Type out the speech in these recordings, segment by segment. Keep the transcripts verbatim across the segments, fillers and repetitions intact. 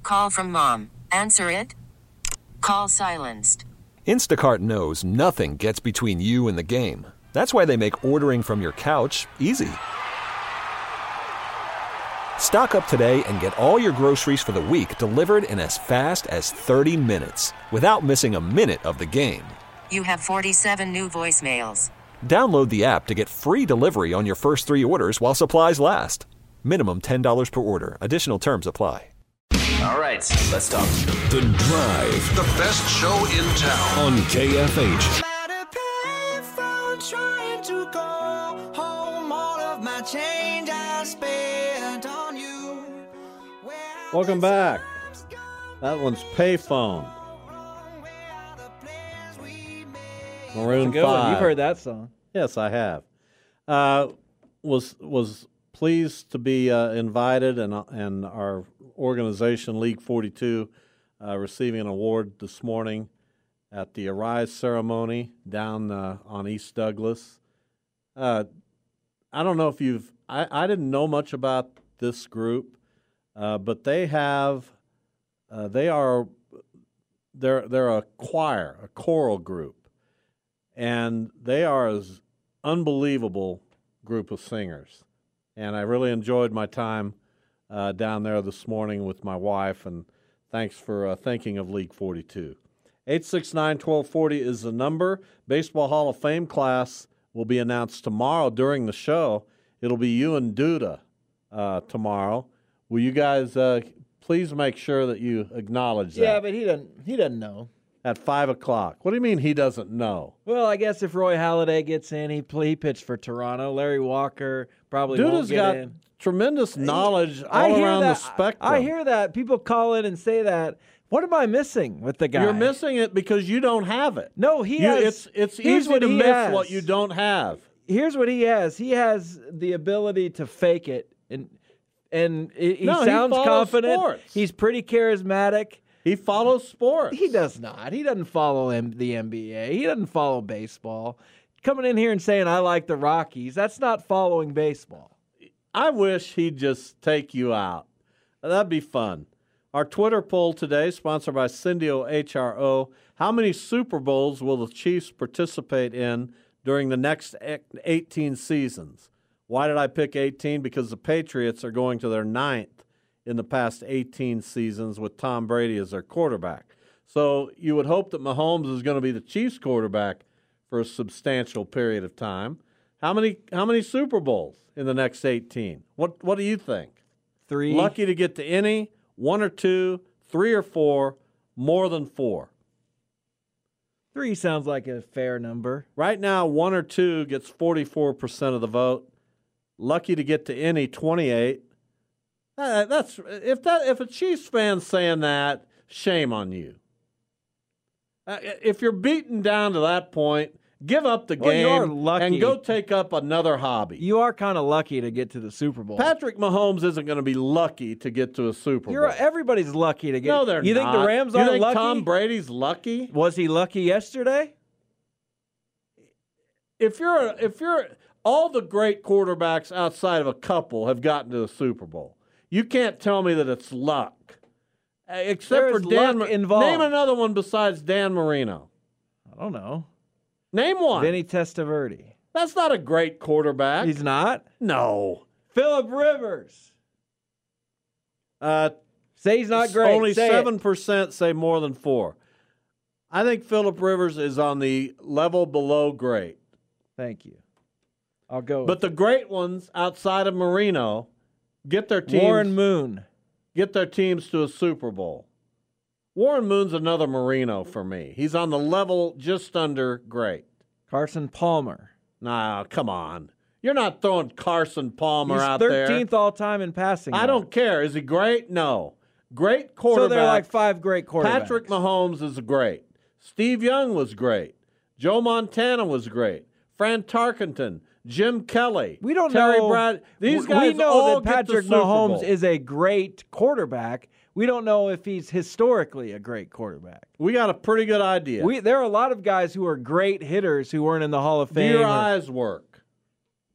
Call from mom. Answer it. Call silenced. Instacart knows nothing gets between you and the game. That's why they make ordering from your couch easy. Stock up today and get all your groceries for the week delivered in as fast as thirty minutes without missing a minute of the game. You have forty-seven new voicemails. Download the app to get free delivery on your first three orders while supplies last. Minimum ten dollars per order. Additional terms apply. All right, let's talk. The Drive. The best show in town. On K F H. Welcome back. That one's Payphone. Maroon Good one. five. You've heard that song. Yes, I have. Uh, was was pleased to be uh, invited, and and our organization League forty-two uh, receiving an award this morning at the Arise ceremony down uh, on East Douglas. Uh, I don't know if you've. I, I didn't know much about this group, uh, but they have. Uh, they are. They're they're a choir, a choral group. And they are an unbelievable group of singers. And I really enjoyed my time uh, down there this morning with my wife, and thanks for uh, thinking of League forty-two. eight six nine, one two four zero is the number. Baseball Hall of Fame class will be announced tomorrow during the show. It'll be you and Duda uh, tomorrow. Will you guys uh, please make sure that you acknowledge that? Yeah, but he doesn't. He doesn't know. At five o'clock. What do you mean he doesn't know? Well, I guess if Roy Halladay gets in, he, he pitched for Toronto. Larry Walker probably Duda's won't get got in. tremendous knowledge I all hear around that, the spectrum. I hear that. People call in and say that. What am I missing with the guy? You're missing it because you don't have it. No, he you, has. It's, it's here's easy what to he miss has. what you don't have. Here's what he has. He has the ability to fake it. And, and he, he no, sounds he confident. Sports. He's pretty charismatic. He follows sports. He does not. He doesn't follow M- the N B A. He doesn't follow baseball. Coming in here and saying, I like the Rockies, that's not following baseball. I wish he'd just take you out. That'd be fun. Our Twitter poll today, sponsored by Cindio H R O. How many Super Bowls will the Chiefs participate in during the next eighteen seasons? Why did I pick eighteen? Because the Patriots are going to their ninth in the past eighteen seasons with Tom Brady as their quarterback. So you would hope that Mahomes is going to be the Chiefs quarterback for a substantial period of time. How many how many Super Bowls in the next eighteen? What what do you think? Three. Lucky to get to any, one or two, three or four, more than four. Three sounds like a fair number. Right now, one or two gets forty-four percent of the vote. Lucky to get to any, twenty-eight. Uh, that's if that if a Chiefs fan's saying that, shame on you. Uh, if you're beaten down to that point, give up the Well, you are game lucky. and go take up another hobby. You are kind of lucky to get to the Super Bowl. Patrick Mahomes isn't going to be lucky to get to a Super You're, Bowl. everybody's lucky to get. No, they're you not. think the Rams you aren't think lucky? Tom Brady's lucky? Was he lucky yesterday? If you're a, if you're all the great quarterbacks outside of a couple have gotten to the Super Bowl. You can't tell me that it's luck. Uh, Except There's for Dan luck Ma- involved. Name another one besides Dan Marino. I don't know. Name one. Vinny Testaverde. That's not a great quarterback. He's not. no. Phillip Rivers. Uh, Say he's not great. Only Say seven it. percent say more than four. I think Phillip Rivers is on the level below great. Thank you. I'll go. But the great ones outside of Marino get their teams Warren Moon. get their teams to a Super Bowl. Warren Moon's another Marino for me. He's on the level just under great. Carson Palmer. Nah, come on. You're not throwing Carson Palmer He's out there. thirteenth all time in passing. I yards. don't care. Is he great? No. Great quarterback. So they're like five great quarterbacks. Patrick Mahomes is great. Steve Young was great. Joe Montana was great. Fran Tarkenton, Jim Kelly. We don't Terry know. Brad. These we guys know all that get Patrick the Super Mahomes Bowl. is a great quarterback. We don't know if he's historically a great quarterback. We got a pretty good idea. We there are a lot of guys who are great hitters who weren't in the Hall of Do Fame. your or- eyes work?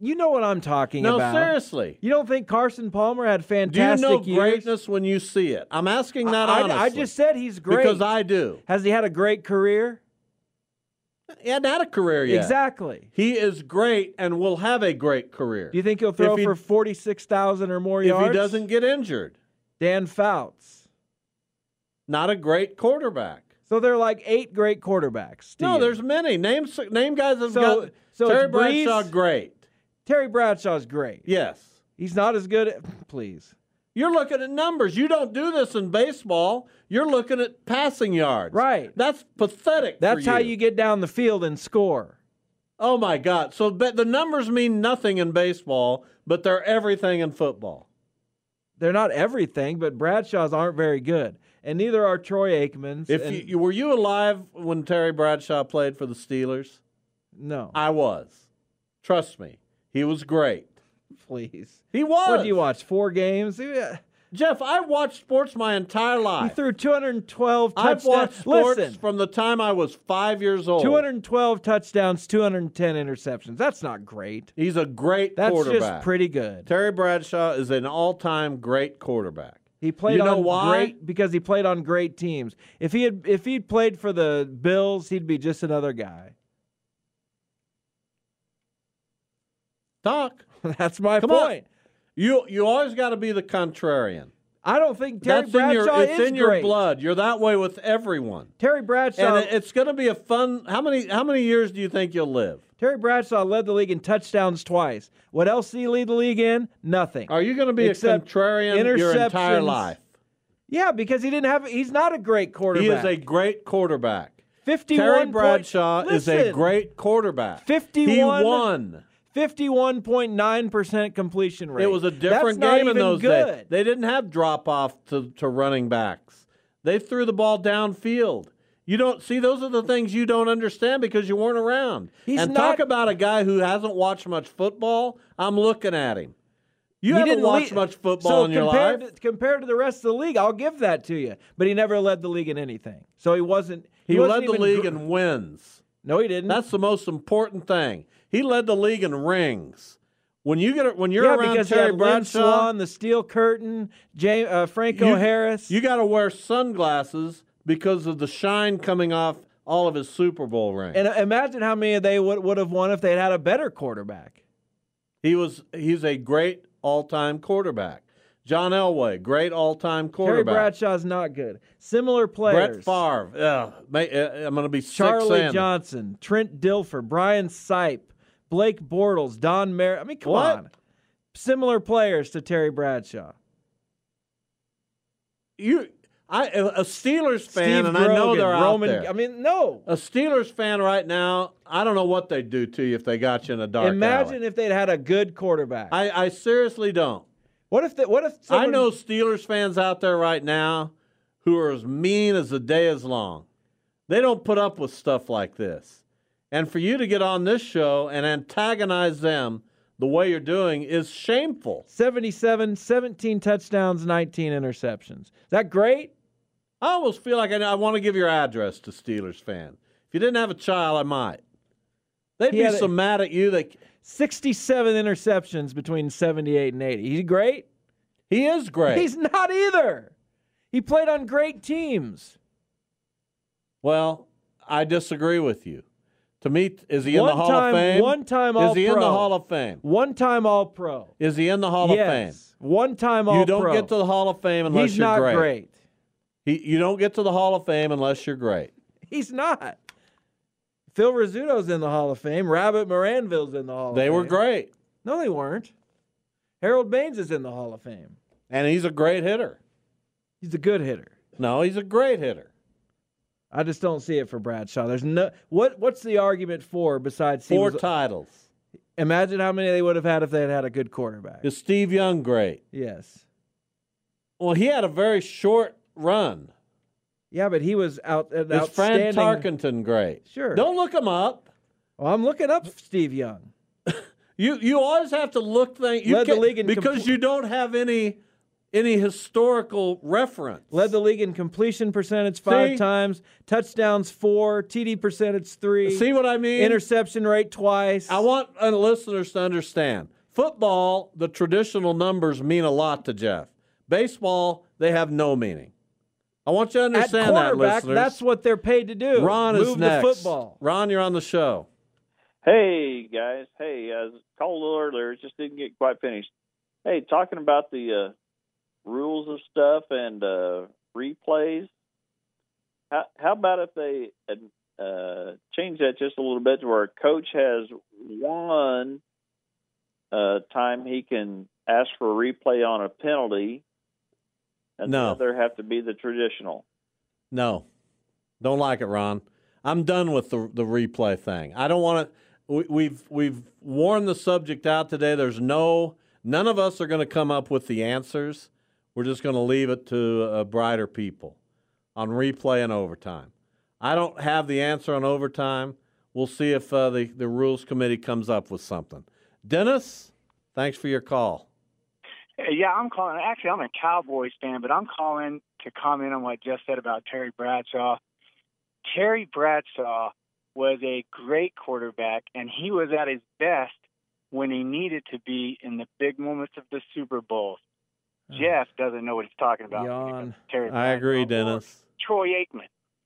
You know what I'm talking No, about. seriously. You don't think Carson Palmer had Do you fantastic know years? greatness when you see it? I'm asking that I, honestly. I just said he's great. Because I do. Has he had a great career? He hadn't had a career yet. Exactly. He is great and will have a great career. Do you think he'll throw If he- for forty-six thousand or more if yards? he doesn't get injured. Dan Fouts. Not a great quarterback. So they're like eight great quarterbacks. to No, you. there's many. Name name guys that have So- got so Terry it's Breeze? Bradshaw, great. Terry Bradshaw's great. Yes. He's not as good at, please. You're looking at numbers. You don't do this in baseball. You're looking at passing yards. Right. That's pathetic. That's for how you. you get down the field and score. Oh my God! So but the numbers mean nothing in baseball, but they're everything in football. They're not everything, but Bradshaw's aren't very good. And neither are Troy Aikman's. If and- you, you were you alive when Terry Bradshaw played for the Steelers? No, I was. Trust me, he was great. please. He was. What did you watch? Four games? Yeah. Jeff, I watched sports my entire He life. threw two hundred twelve I've touchdowns. watched sports Listen, from the time I was five years old. two hundred twelve touchdowns, two hundred ten interceptions. That's not great. He's a great That's quarterback. just pretty good. Terry Bradshaw is an all-time great quarterback. He played You know on why? great because he played on great teams. If he had if he'd played for the Bills, he'd be just another guy. Doc, That's my come on. point. You you always got to be the contrarian. I don't think Terry That's in your Bradshaw it's is in your great. blood. You're that way with everyone. Terry Bradshaw. And it- it's going to be a fun. How many how many years do you think you'll live? Terry Bradshaw led the league in touchdowns twice. What else did he lead the league in? Nothing. Are you going to be Except a contrarian your entire interceptions. life? Yeah, because he didn't have. He's not a great quarterback. He is a great quarterback. fifty-one Terry point- Bradshaw is a Listen, great quarterback. fifty-one He won. fifty-one point nine percent completion rate. It was a different That's not game in even those good. days. They didn't have drop off to, to running backs. They threw the ball downfield. You don't see those are the things you don't understand because you weren't around. He's and not- talk about a guy who hasn't watched much football. I'm looking at him. You He haven't didn't watched lead- much football so in your compared life. To, compared to the rest of the league, I'll give that to you. But he never led the league in anything. So he wasn't. he wasn't led the even league gr- in wins. No, he didn't. That's the most important thing. He led the league in rings. When you get when you're yeah, around because Terry he had Lynn Bradshaw, Swan, the Steel Curtain, James, uh, Franco you, Harris. You got to wear sunglasses because of the shine coming off all of his Super Bowl rings. and uh, imagine how many they would would have won if they'd had a better quarterback. He was he's a great all-time quarterback. John Elway, great all-time Terry quarterback. Bradshaw's not good. Similar players. Brett Favre. Ugh, may- uh, I'm going to be sick Charlie saying it. Johnson, Trent Dilfer, Brian Sipe, Blake Bortles, Don Mer. I mean, come What? on. Similar players to Terry Bradshaw. You, I, a Steelers fan, Steve and I know Grogan, they're Roman, out there. I mean, no. A Steelers fan right now, I don't know what they'd do to you if they got you in a dark Imagine alley. if they'd had a good quarterback. I, I seriously don't. what if? The, what if? Someone, I know Steelers fans out there right now who are as mean as the day is long. They don't put up with stuff like this. And for you to get on this show and antagonize them the way you're doing is shameful. seventy-seven, seventeen touchdowns, nineteen interceptions. Is that great? I almost feel like I, I want to give your address to Steelers fan. If you didn't have a child, I might. They'd He be had a- so mad at you. They, sixty-seven interceptions between seventy-eight and eighty. He's great? he is great. He's not either. He played on great teams. Well, I disagree with you. To me, is he in One the Hall time- of Fame? one time Is he in the All-Pro. Hall of Fame? One-time All-Pro. Is he in the Hall of Fame? Yes. One-time All-Pro. You don't get to the Hall of Fame unless He's you're not great. great. He, you don't get to the Hall of Fame unless you're great. He's not. Phil Rizzuto's in the Hall of Fame. Rabbit Moranville's in the Hall of They Fame. were great, No, they weren't. Harold Baines is in the Hall of Fame. and he's a great hitter. He's a good hitter. No, he's a great hitter. I just don't see it for Bradshaw. There's no what. What's the argument for besides he Four was- titles. Imagine how many they would have had if they had had a good quarterback. Is Steve Young great? Yes. Well, he had a very short run. Yeah, but he was out. An Is Fran outstanding. Tarkenton great? Sure. Don't look him up. Well, I'm looking up Steve Young. You you always have to look things you Led the can't- league in because compl- you don't have any any historical reference. Led the league in completion percentage five See? times, touchdowns four, T D percentage three. See what I mean? Interception rate twice. I want uh, listeners to understand. Football, the traditional numbers mean a lot to Jeff. Baseball, they have no meaning. I want you to understand At that, quarterback, listeners. that's what they're paid to do. Ron Move is next. the football. Ron, you're on the show. Hey, guys. Hey, I was called a little earlier. Just didn't get quite finished. Hey, talking about the uh, rules of stuff and uh, replays, how, how about if they uh, change that just a little bit to where a coach has one uh, time he can ask for a replay on a penalty, and No. the other have to be the traditional? No. Don't like it, Ron. I'm done with the the replay thing. I don't want to. We, we've we've worn the subject out today. There's no none of us are going to come up with the answers. We're just going to leave it to uh, brighter people on replay and overtime. I don't have the answer on overtime. We'll see if uh, the the rules committee comes up with something. Dennis, thanks for your call. Yeah, I'm calling. Actually, I'm a Cowboys fan, but I'm calling to comment on what Jeff said about Terry Bradshaw. Terry Bradshaw was a great quarterback, and he was at his best when he needed to be in the big moments of the Super Bowl. Jeff doesn't know what he's talking about. Yawn. Terry I agree, Bradshaw or Dennis. Troy Aikman.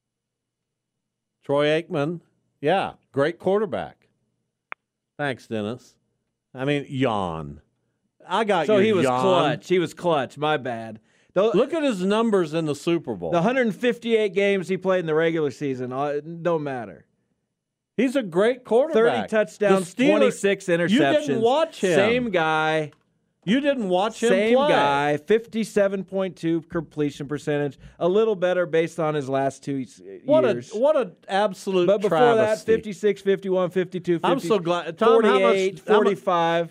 Troy Aikman, yeah, great quarterback. Thanks, Dennis. I mean, yawn. I got So your he was yawn. clutch. He was clutch. My bad. The, Look at his numbers in the Super Bowl. the one hundred fifty-eight games he played in the regular season uh, don't matter. He's a great quarterback. thirty touchdowns, The Steelers- twenty-six interceptions. You didn't watch him. Same guy. You didn't watch him Same play. guy. fifty-seven point two completion percentage. A little better based on his last two s- What years. a what an absolute but before travesty. that, fifty-six, fifty-one, fifty-two, fifty, I'm so glad. Tom, how much- forty-eight, how much- forty-five.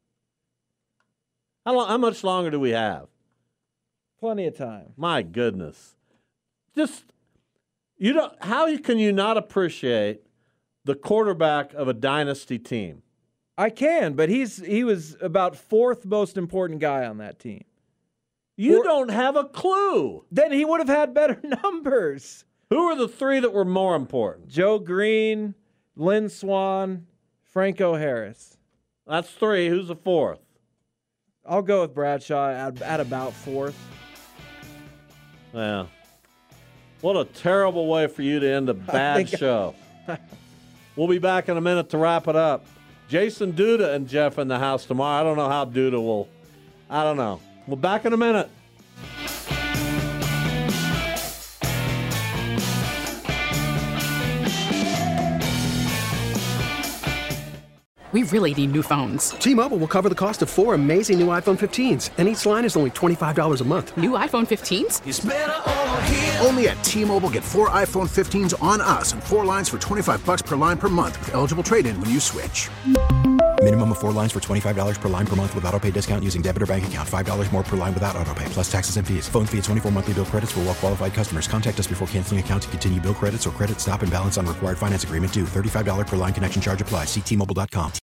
How, long, how much longer do we have? Plenty of time. My goodness. Just you don't how can you not appreciate the quarterback of a dynasty team? I can, but he's he was about fourth most important guy on that team. You Or- don't have a clue. Then he would have had better numbers. Who are the three that were more important? Joe Green, Lynn Swann, Franco Harris. That's three. Who's the fourth? I'll go with Bradshaw at, at about fourth. Yeah. What a terrible way for you to end a bad think- show. We'll be back in a minute to wrap it up. Jason Duda and Jeff in the house tomorrow. I don't know how Duda will. I don't know. We'll back in a minute. We really need new phones. T-Mobile will cover the cost of four amazing new iPhone fifteens, and each line is only twenty-five dollars a month. New iPhone fifteens? It's better over here. Only at T-Mobile, get four iPhone fifteens on us and four lines for twenty-five bucks per line per month with eligible trade-in when you switch. Minimum of four lines for twenty-five dollars per line per month with auto pay discount using debit or bank account. five dollars more per line without auto pay, plus taxes and fees. Phone fee at twenty-four monthly bill credits for well-qualified customers. Contact us before canceling account to continue bill credits or credit stop and balance on required finance agreement due. thirty-five dollars per line connection charge applies. See T Mobile dot com.